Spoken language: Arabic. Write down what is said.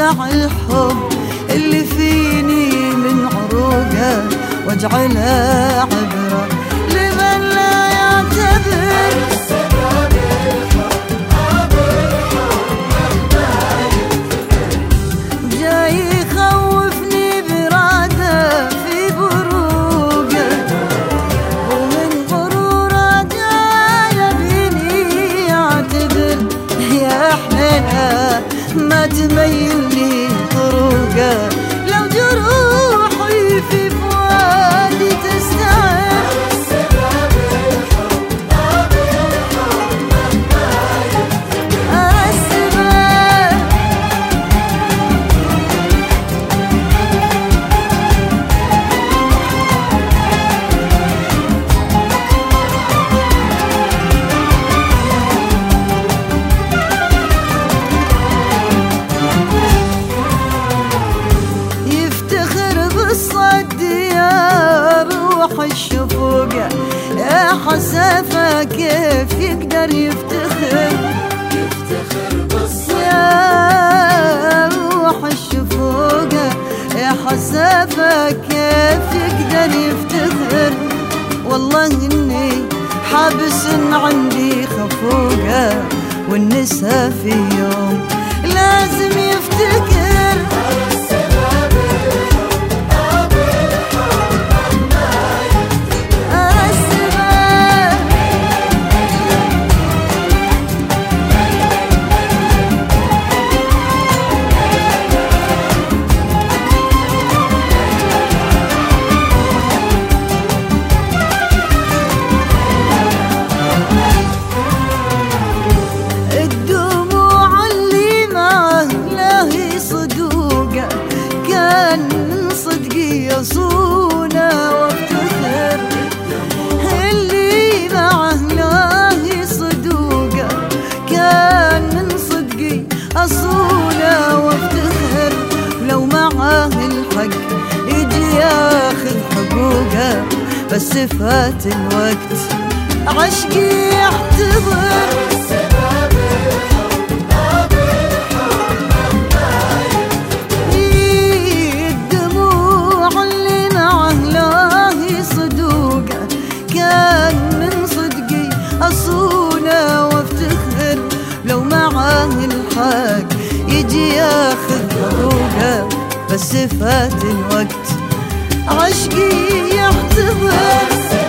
وانزع الحب اللي فيني من عروقه واجعله عبرة لمن لا يعتبر جاي يخوفني براده في بروقه ومن غروره جاي يبيني يعتبر يا حنينه ما تميلني طرقه لو جروحي في فؤادي تستعر الشفوقة يا حسافة كيف يقدر يفتخر يا روح الشفوقة يا حسافة كيف يقدر يفتخر والله إني حابس عندي خفوقة والنساء في يوم لازم يفتكر صونة وافتخر اللي معه لاهي صدوقة كان من صدقي أصونة وافتخر لو معه الحق يجي ياخذ حقوقه بس فات الوقت عشقي يحتضر أصونة وافتخر لو معاه الحق يجي ياخذ حقوقه بس فات الوقت عشقي يحتضر